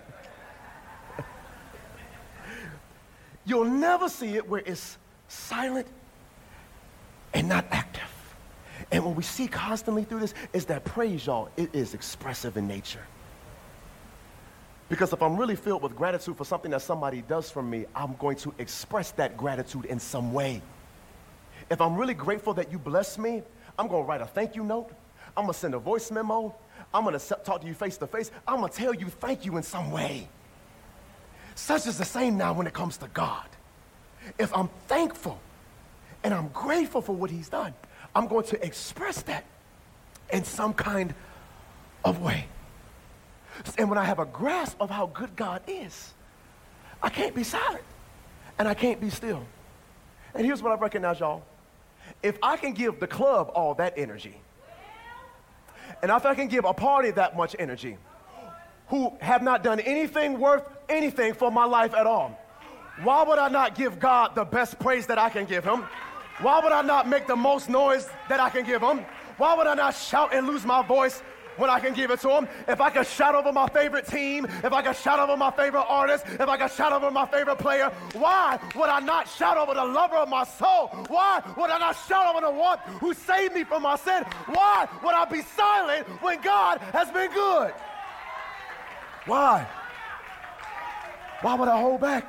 you'll never see it where it's silent and not active. And what we see constantly through this is that praise, y'all, it is expressive in nature. Because if I'm really filled with gratitude for something that somebody does for me, I'm going to express that gratitude in some way. If I'm really grateful that you bless me, I'm going to write a thank you note. I'm going to send a voice memo. I'm going to talk to you face to face. I'm going to tell you thank you in some way. Such is the same now when it comes to God. If I'm thankful and I'm grateful for what he's done, I'm going to express that in some kind of way. And when I have a grasp of how good God is, I can't be silent and I can't be still. And here's what I recognize, y'all. If I can give the club all that energy, and if I can give a party that much energy, who have not done anything worth anything for my life at all, why would I not give God the best praise that I can give him? Why would I not make the most noise that I can give him? Why would I not shout and lose my voice when I can give it to him? If I could shout over my favorite team, if I could shout over my favorite artist, if I could shout over my favorite player, why would I not shout over the lover of my soul? Why would I not shout over the one who saved me from my sin? Why would I be silent when God has been good? Why? Why would I hold back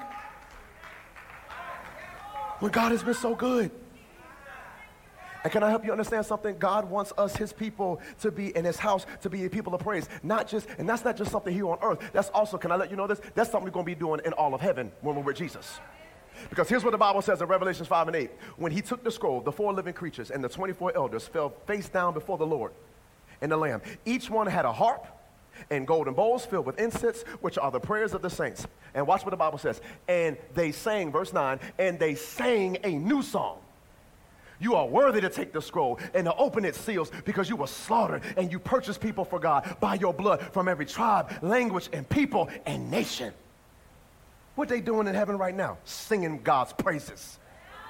when God has been so good? And can I help you understand something? God wants us, his people, to be in his house, to be a people of praise. And that's not just something here on earth. That's also, can I let you know this? That's something we're going to be doing in all of heaven when we're with Jesus. Because here's what the Bible says in Revelation 5 and 8. When he took the scroll, the 4 living creatures and the 24 elders fell face down before the Lord and the Lamb. Each one had a harp and golden bowls filled with incense, which are the prayers of the saints. And watch what the Bible says. And they sang, verse 9, and they sang a new song. You are worthy to take the scroll and to open its seals because you were slaughtered and you purchased people for God by your blood from every tribe, language, and people and nation. What they doing in heaven right now? Singing God's praises.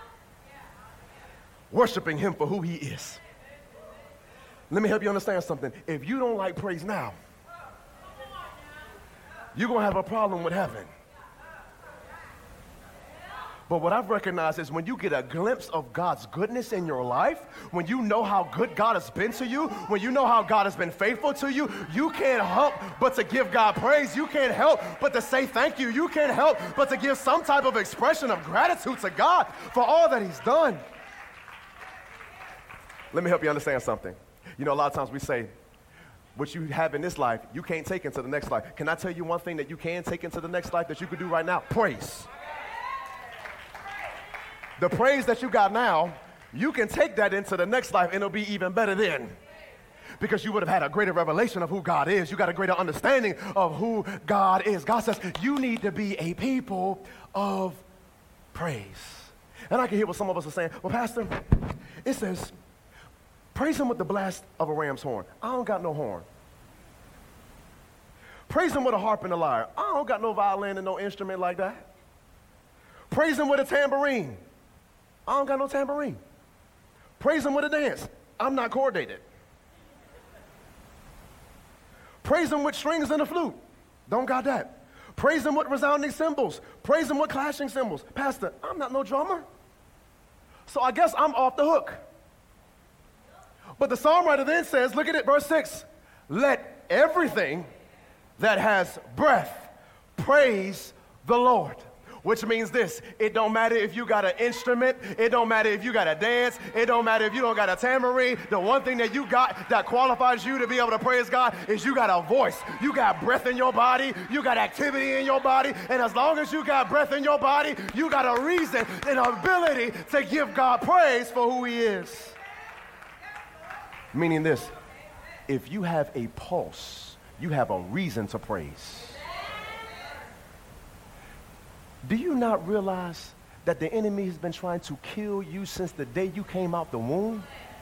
Worshiping him for who he is. Let me help you understand something. If you don't like praise now, you're going to have a problem with heaven. But what I've recognized is when you get a glimpse of God's goodness in your life, when you know how good God has been to you, when you know how God has been faithful to you, you can't help but to give God praise. You can't help but to say thank you. You can't help but to give some type of expression of gratitude to God for all that he's done. Let me help you understand something. You know, a lot of times we say, what you have in this life, you can't take into the next life. Can I tell you one thing that you can take into the next life that you could do right now? Praise. The praise that you got now, you can take that into the next life and it'll be even better then. Because you would have had a greater revelation of who God is. You got a greater understanding of who God is. God says you need to be a people of praise. And I can hear what some of us are saying. Well, Pastor, it says, praise him with the blast of a ram's horn. I don't got no horn. Praise him with a harp and a lyre. I don't got no violin and no instrument like that. Praise him with a tambourine. I don't got no tambourine. Praise him with a dance. I'm not coordinated. Praise him with strings and a flute. Don't got that. Praise him with resounding cymbals. Praise him with clashing cymbals. Pastor, I'm not no drummer. So I guess I'm off the hook. But the psalm writer then says, look at it, verse 6. Let everything that has breath praise the Lord. Which means this, it don't matter if you got an instrument, it don't matter if you got a dance, it don't matter if you don't got a tambourine. The one thing that you got that qualifies you to be able to praise God is you got a voice. You got breath in your body, you got activity in your body, and as long as you got breath in your body, you got a reason and ability to give God praise for who he is. Meaning this, if you have a pulse, you have a reason to praise. Do you not realize that the enemy has been trying to kill you since the day you came out the womb?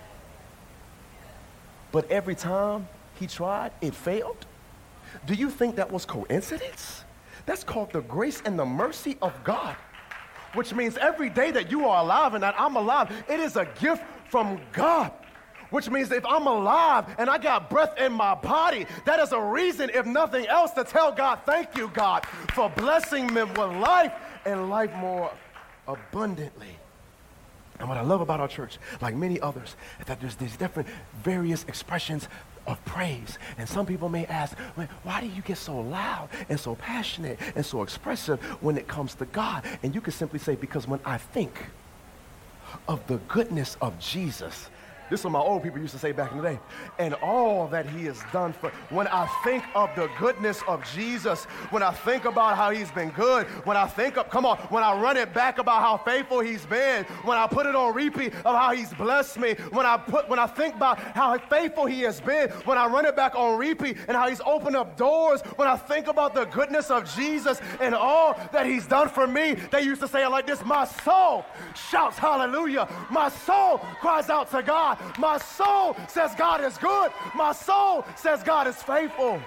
But every time he tried, it failed? Do you think that was coincidence? That's called the grace and the mercy of God, which means every day that you are alive and that I'm alive, it is a gift from God. Which means if I'm alive and I got breath in my body, that is a reason, if nothing else, to tell God, thank you, God, for blessing me with life and life more abundantly. And what I love about our church, like many others, is that there's these different various expressions of praise. And some people may ask, why do you get so loud and so passionate and so expressive when it comes to God? And you can simply say, because when I think of the goodness of Jesus, this is what my old people used to say back in the day. And all that he has done for, when I think of the goodness of Jesus, when I think about how he's been good, when I think of, when I run it back about how faithful he's been, when I put it on repeat of how he's blessed me, when I think about how faithful he has been, when I run it back on repeat and how he's opened up doors, when I think about the goodness of Jesus and all that he's done for me, they used to say it like this, my soul shouts hallelujah. My soul cries out to God. My soul says God is good. My soul says God is faithful.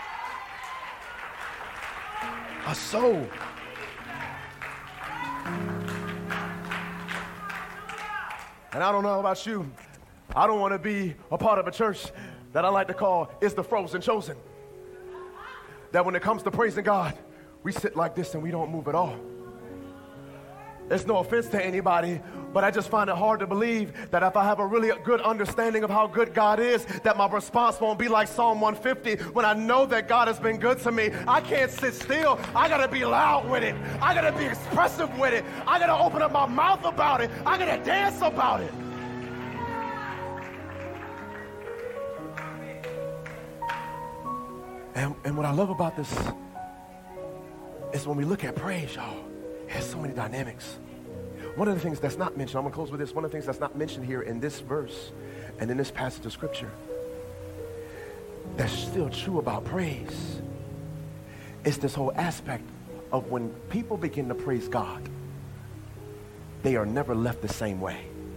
A soul. And I don't know about you. I don't want to be a part of a church that I like to call is the frozen chosen. That when it comes to praising God, we sit like this and we don't move at all. It's no offense to anybody, but I just find it hard to believe that if I have a really good understanding of how good God is, that my response won't be like Psalm 150 when I know that God has been good to me. I can't sit still. I got to be loud with it. I got to be expressive with it. I got to open up my mouth about it. I got to dance about it. And what I love about this is when we look at praise, y'all, there's so many dynamics. One of the things that's not mentioned, I'm going to close with this, one of the things that's not mentioned here in this verse and in this passage of scripture that's still true about praise is this whole aspect of when people begin to praise God, they are never left the same way.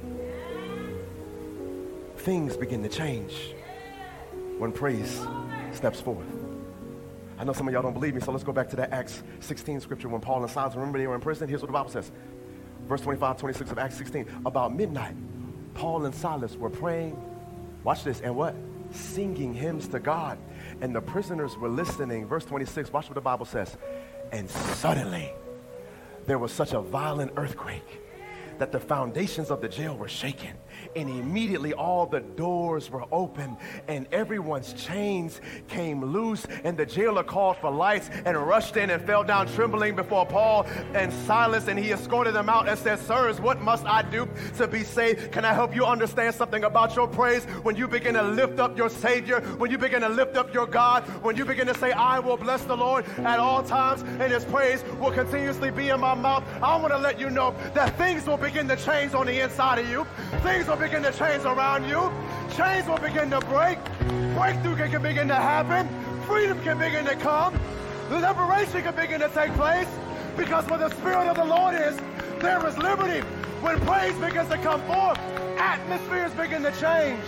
Things begin to change when praise steps forth. I know some of y'all don't believe me, so let's go back to that Acts 16 scripture when Paul and Silas, remember they were in prison? Here's what the Bible says. Verse 25, 26 of Acts 16. About midnight, Paul and Silas were praying, watch this, and what? Singing hymns to God. And the prisoners were listening. Verse 26, watch what the Bible says. And suddenly, there was such a violent earthquake that the foundations of the jail were shaken, and immediately all the doors were open and everyone's chains came loose, and the jailer called for lights and rushed in and fell down trembling before Paul and Silas, and he escorted them out and said, "Sirs, what must I do to be saved?" Can I help you understand something about your praise? When you begin to lift up your Savior, when you begin to lift up your God, when you begin to say, "I will bless the Lord at all times, and his praise will continuously be in my mouth," I want to let you know that things will begin to change on the inside of you. Things will begin to change around you. Chains will begin to break. Breakthrough can begin to happen. Freedom can begin to come. Liberation can begin to take place. Because where the Spirit of the Lord is, there is liberty. When praise begins to come forth, atmospheres begin to change.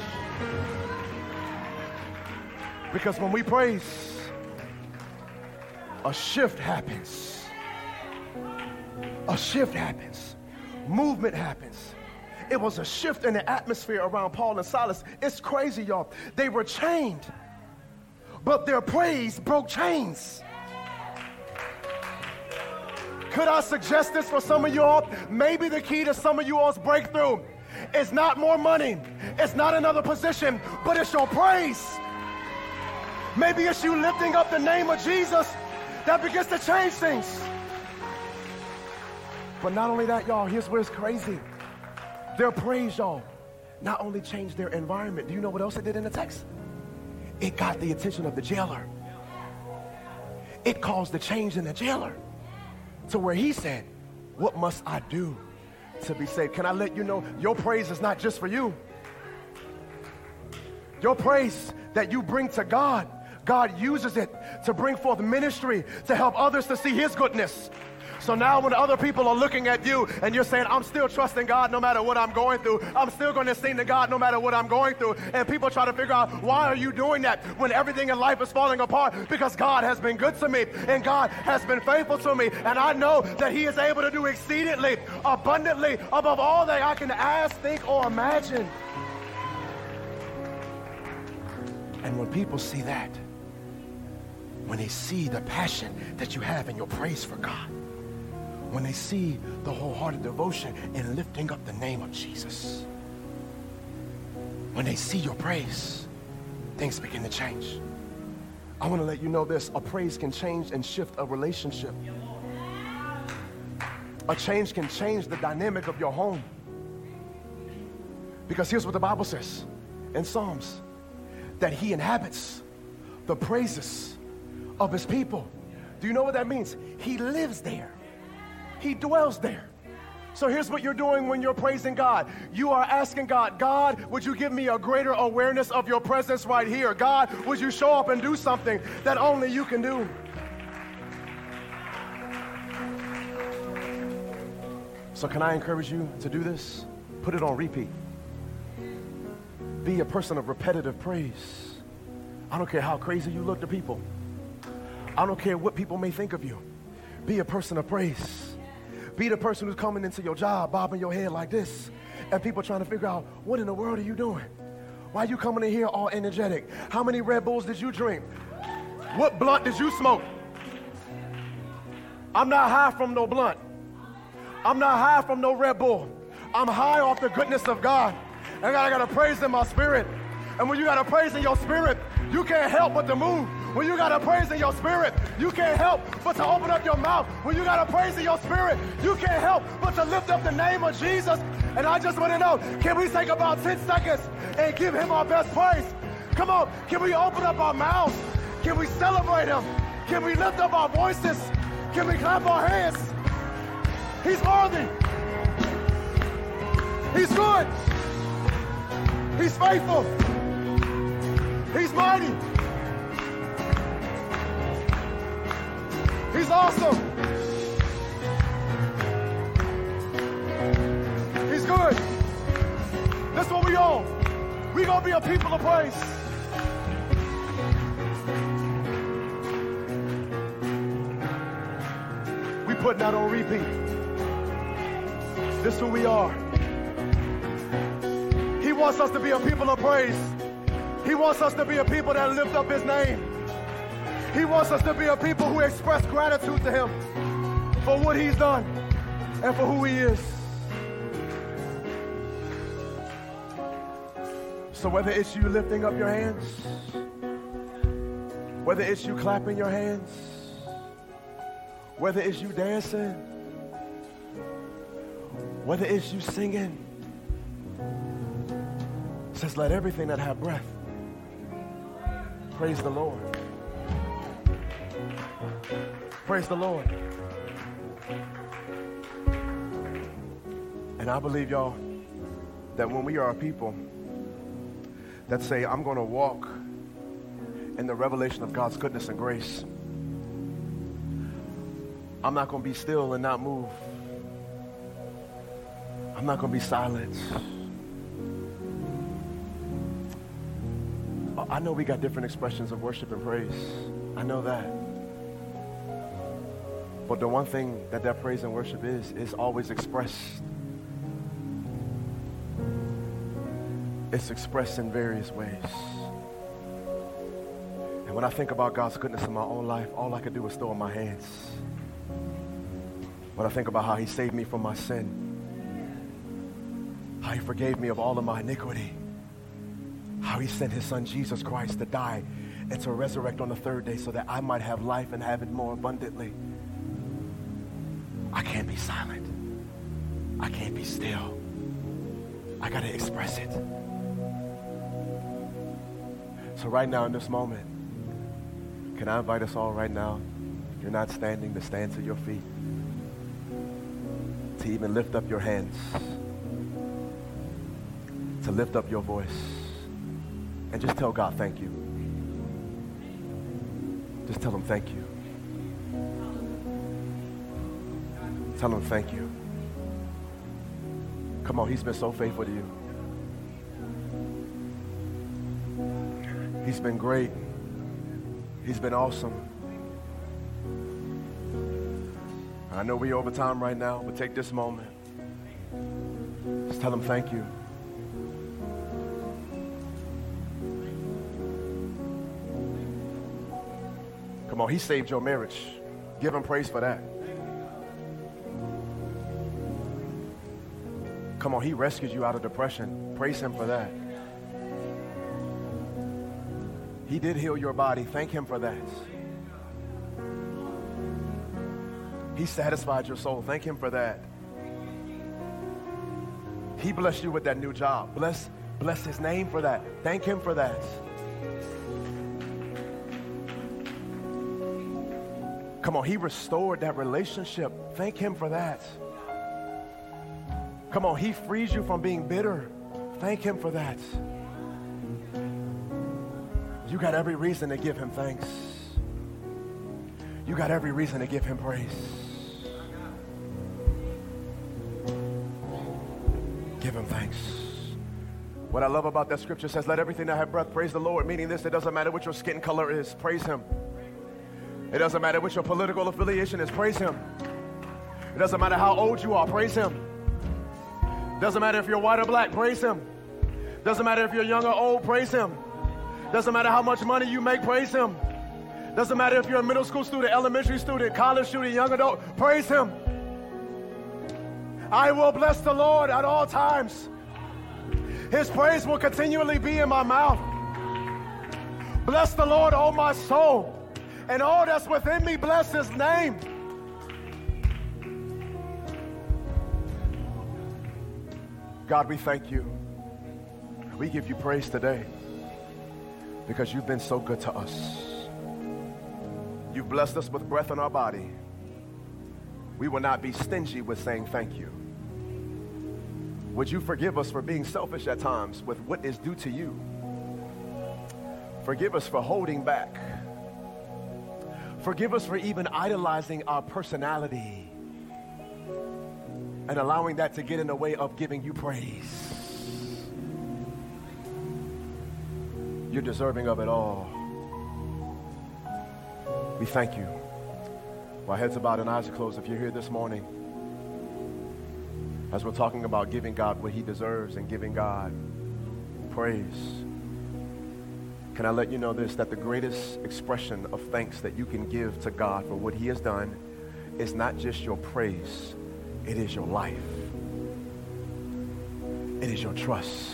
Because when we praise, a shift happens. A shift happens. Movement happens. It was a shift in the atmosphere around Paul and Silas. It's crazy, y'all. They were chained, but their praise broke chains. Could I suggest this for some of y'all? Maybe the key to some of you all's breakthrough is not more money. It's not another position, but it's your praise. Maybe it's you lifting up the name of Jesus that begins to change things. But not only that, y'all, here's where it's crazy. Their praise, y'all, not only changed their environment. Do you know what else it did in the text? It got the attention of the jailer. It caused the change in the jailer to where he said, "What must I do to be saved?" Can I let you know, your praise is not just for you. Your praise that you bring to God, God uses it to bring forth ministry, to help others to see his goodness. So now when other people are looking at you and you're saying, "I'm still trusting God no matter what I'm going through. I'm still going to sing to God no matter what I'm going through." And people try to figure out, why are you doing that when everything in life is falling apart? Because God has been good to me and God has been faithful to me. And I know that he is able to do exceedingly, abundantly, above all that I can ask, think, or imagine. And when people see that, when they see the passion that you have in your praise for God, when they see the wholehearted devotion in lifting up the name of Jesus, when they see your praise, things begin to change. I want to let you know this. A praise can change and shift a relationship. A change can change the dynamic of your home. Because here's what the Bible says in Psalms, that he inhabits the praises of his people. Do you know what that means? He lives there. He dwells there. So here's what you're doing when you're praising God. You are asking God, "God, would you give me a greater awareness of your presence right here? God, would you show up and do something that only you can do?" So can I encourage you to do this? Put it on repeat. Be a person of repetitive praise. I don't care how crazy you look to people. I don't care what people may think of you. Be a person of praise. Be the person who's coming into your job, bobbing your head like this, and people trying to figure out, what in the world are you doing? Why are you coming in here all energetic? How many Red Bulls did you drink? What blunt did you smoke? I'm not high from no blunt. I'm not high from no Red Bull. I'm high off the goodness of God. And I got to praise in my spirit. And when you got to praise in your spirit, you can't help but to move. When you got to praise in your spirit, you can't help but to open up your mouth. When you got to praise in your spirit, you can't help but to lift up the name of Jesus. And I just want to know, can we take about 10 seconds and give him our best praise? Come on, can we open up our mouths? Can we celebrate him? Can we lift up our voices? Can we clap our hands? He's worthy. He's good. He's faithful. He's mighty. He's awesome. He's good. That's what we own. We're going to be a people of praise. We put that on repeat. This is who we are. He wants us to be a people of praise. He wants us to be a people that lift up his name. He wants us to be a people who express gratitude to him for what he's done. and for who he is. So whether it's you lifting up your hands, whether it's you clapping your hands, whether it's you dancing, whether it's you singing, it says, let everything that have breath praise the Lord. Praise the Lord. And I believe, y'all, that when we are a people that say, I'm going to walk in the revelation of God's goodness and grace, I'm not going to be still and not move. I'm not going to be silent. I know we got different expressions of worship and praise. I know that. But the one thing that praise and worship is always expressed. It's expressed in various ways. And when I think about God's goodness in my own life, all I could do is throw in my hands. When I think about how he saved me from my sin, how he forgave me of all of my iniquity, how he sent his son Jesus Christ to die and to resurrect on the third day so that I might have life and have it more abundantly. I can't be silent. I can't be still. I got to express it. So right now in this moment, can I invite us all right now, if you're not standing, to stand to your feet, to even lift up your hands, to lift up your voice, and just tell God thank you. Just tell him thank you. Tell him thank you. Come on, he's been so faithful to you. He's been great. He's been awesome. I know we're over time right now, but take this moment. Just tell him thank you. Come on, he saved your marriage. Give him praise for that. Come on, he rescued you out of depression. Praise him for that. He did heal your body. Thank him for that. He satisfied your soul. Thank him for that. He blessed you with that new job. Bless his name for that. Thank him for that. Come on, he restored that relationship. Thank him for that. Come on, he frees you from being bitter. Thank him for that. You got every reason to give him thanks. You got every reason to give him praise. Give him thanks. What I love about that scripture says, let everything that have breath praise the Lord, meaning this, it doesn't matter what your skin color is, praise him. It doesn't matter what your political affiliation is, praise him. It doesn't matter how old you are, praise him. Doesn't matter if you're white or black, praise him. Doesn't matter if you're young or old, praise him. Doesn't matter how much money you make, praise him. Doesn't matter if you're a middle school student, elementary student, college student, young adult, praise him. I will bless the Lord at all times. His praise will continually be in my mouth. Bless the Lord, oh my soul, and all that's within me, bless his name. God, we thank you. We give you praise today because you've been so good to us. You've blessed us with breath in our body. We will not be stingy with saying thank you. Would you forgive us for being selfish at times with what is due to you? Forgive us for holding back. Forgive us for even idolizing our personality and allowing that to get in the way of giving you praise. You're deserving of it all. We thank you. While heads are bowed and eyes are closed, if you're here this morning, as we're talking about giving God what he deserves and giving God praise, can I let you know this, that the greatest expression of thanks that you can give to God for what he has done is not just your praise, It is your life. It is your trust.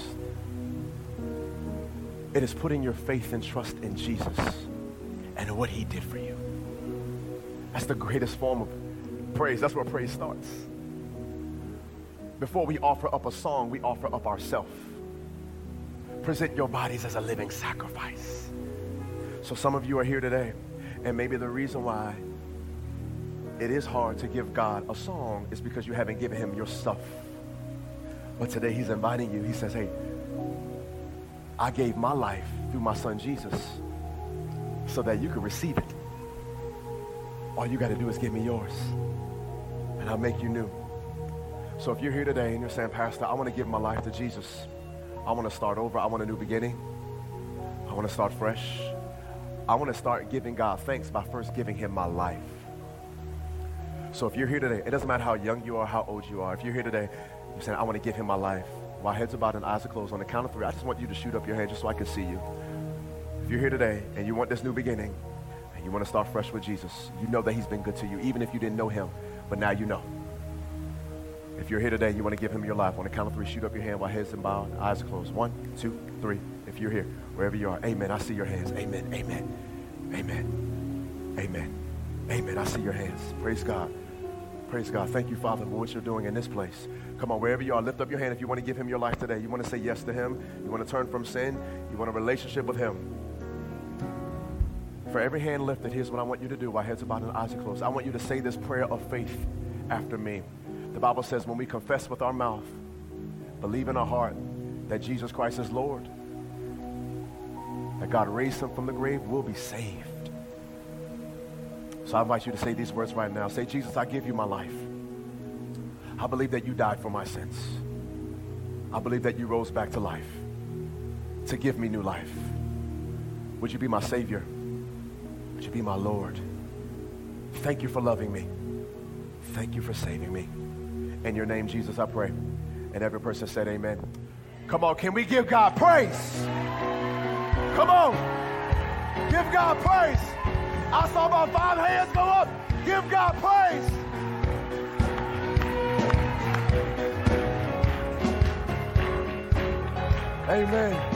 It is putting your faith and trust in Jesus and what he did for you. That's the greatest form of praise. That's where praise starts. Before we offer up a song, we offer up ourselves. Present your bodies as a living sacrifice. So some of you are here today, and maybe the reason why it is hard to give God a song is because you haven't given him your stuff. But today he's inviting you. He says, hey, I gave my life through my son Jesus so that you can receive it. All you got to do is give me yours, and I'll make you new. So if you're here today and you're saying, Pastor, I want to give my life to Jesus. I want to start over. I want a new beginning. I want to start fresh. I want to start giving God thanks by first giving him my life. So if you're here today, it doesn't matter how young you are, how old you are. If you're here today, you're saying, I want to give him my life. While heads are bowed and eyes are closed, on the count of 3, I just want you to shoot up your hand just so I can see you. If you're here today and you want this new beginning and you want to start fresh with Jesus, you know that he's been good to you, even if you didn't know him, but now you know. If you're here today and you want to give him your life, on the count of 3, shoot up your hand while heads are bowed, eyes are closed. 1, 2, 3. If you're here, wherever you are, amen. I see your hands. Amen, amen, amen, amen, amen. I see your hands. Praise God. Praise God. Thank you, Father, for what you're doing in this place. Come on, wherever you are, lift up your hand if you want to give him your life today. You want to say yes to him. You want to turn from sin. You want a relationship with him. For every hand lifted, here's what I want you to do while heads are bowed and eyes are closed. I want you to say this prayer of faith after me. The Bible says when we confess with our mouth, believe in our heart that Jesus Christ is Lord, that God raised him from the grave, we'll be saved. So I invite you to say these words right now. Say, Jesus, I give you my life. I believe that you died for my sins. I believe that you rose back to life to give me new life. Would you be my Savior? Would you be my Lord? Thank you for loving me. Thank you for saving me. In your name, Jesus, I pray. And every person said amen. Come on, can we give God praise? Come on. Give God praise. I saw about 5 hands go up. Give God praise. Amen.